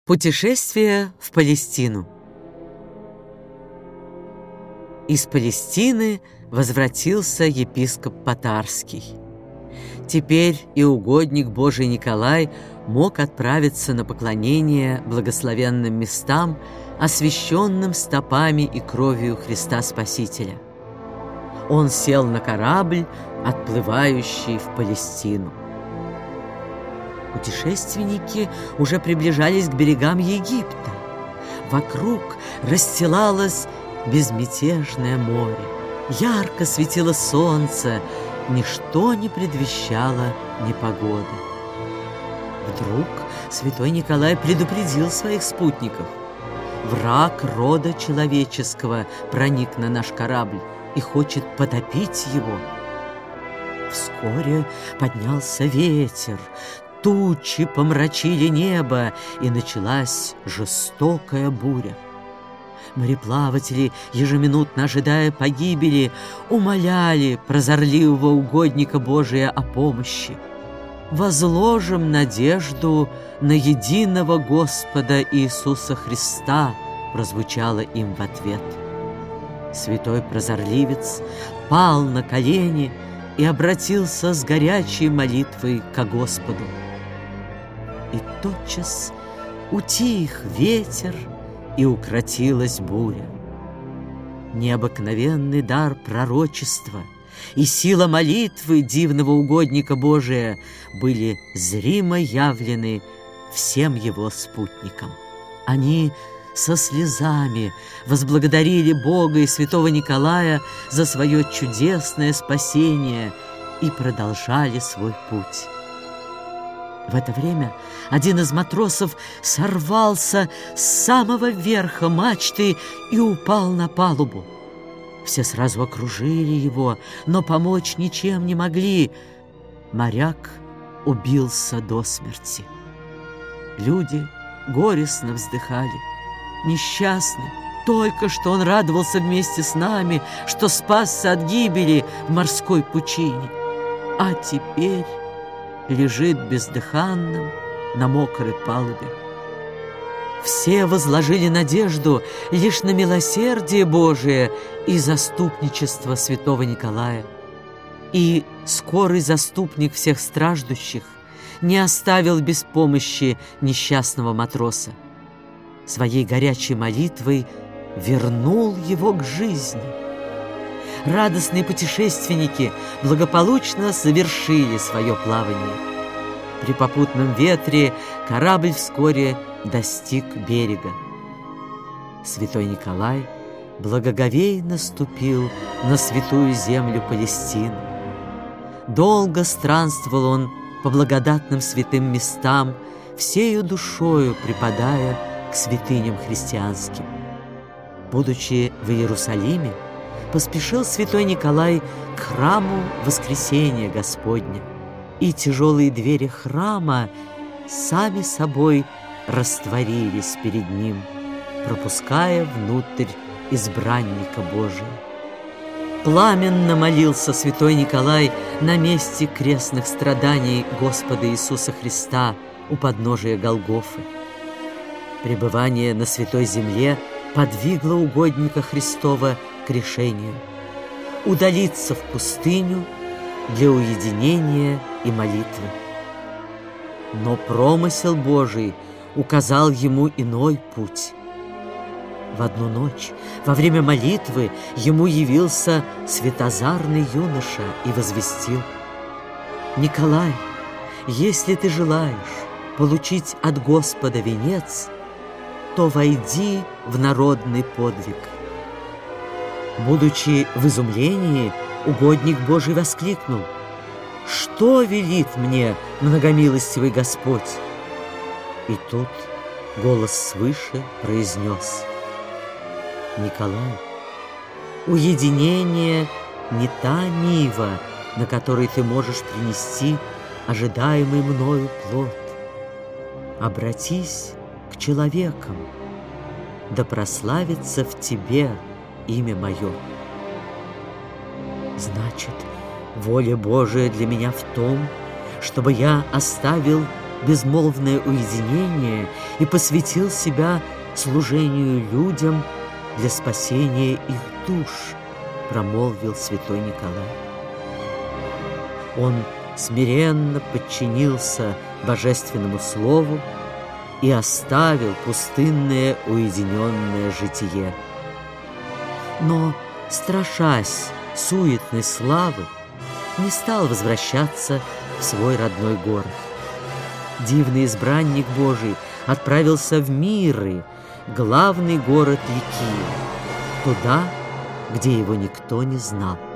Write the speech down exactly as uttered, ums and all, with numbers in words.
Путешествие в Палестину. Из Палестины возвратился епископ Потарский. Теперь и угодник Божий Николай мог отправиться на поклонение благословенным местам, освященным стопами и кровью Христа Спасителя. Он сел на корабль, отплывающий в Палестину. Путешественники уже приближались к берегам Египта. Вокруг расстилалось безмятежное море. Ярко светило солнце, ничто не предвещало непогоды. Вдруг святой Николай предупредил своих спутников: враг рода человеческого проник на наш корабль и хочет потопить его. Вскоре поднялся ветер, тучи помрачили небо, и началась жестокая буря. Мореплаватели, ежеминутно ожидая погибели, умоляли прозорливого угодника Божия о помощи. «Возложим надежду на единого Господа Иисуса Христа», прозвучало им в ответ. Святой прозорливец пал на колени и обратился с горячей молитвой ко Господу. И тотчас утих ветер, и укротилась буря. Необыкновенный дар пророчества и сила молитвы дивного угодника Божия были зримо явлены всем его спутникам. Они со слезами возблагодарили Бога и святого Николая за свое чудесное спасение и продолжали свой путь. В это время один из матросов сорвался с самого верха мачты и упал на палубу. Все сразу окружили его, но помочь ничем не могли. Моряк убился до смерти. Люди горестно вздыхали. Несчастный, только что он радовался вместе с нами, что спасся от гибели в морской пучине, а теперь лежит бездыханным на мокрой палубе. Все возложили надежду лишь на милосердие Божие и заступничество святого Николая. И скорый заступник всех страждущих не оставил без помощи несчастного матроса. Своей горячей молитвой вернул его к жизни. Радостные путешественники благополучно завершили свое плавание. При попутном ветре корабль вскоре достиг берега. Святой Николай благоговейно ступил на святую землю Палестины. Долго странствовал он по благодатным святым местам, всею душою припадая к святыням христианским. Будучи в Иерусалиме, поспешил святой Николай к храму Воскресения Господня, и тяжелые двери храма сами собой растворились перед ним, пропуская внутрь избранника Божия. Пламенно молился святой Николай на месте крестных страданий Господа Иисуса Христа у подножия Голгофы. Пребывание на святой земле подвигло угодника Христова к решению удалиться в пустыню для уединения и молитвы. Но промысел Божий указал ему иной путь. В одну ночь, во время молитвы, ему явился светозарный юноша и возвестил: «Николай, если ты желаешь получить от Господа венец, то войди в народный подвиг». Будучи в изумлении, угодник Божий воскликнул: «Что велит мне многомилостивый Господь?» И тут голос свыше произнес: «Николай, уединение не та нива, на которой ты можешь принести ожидаемый мною плод. Обратись к человекам, да прославится в тебе имя мое». Значит, воля Божия для меня в том, чтобы я оставил безмолвное уединение и посвятил себя служению людям для спасения их душ, промолвил святой Николай. Он смиренно подчинился божественному слову и оставил пустынное уединенное житие. Но, страшась суетной славы, не стал возвращаться в свой родной город. Дивный избранник Божий отправился в Миры, главный город Ликии, туда, где его никто не знал.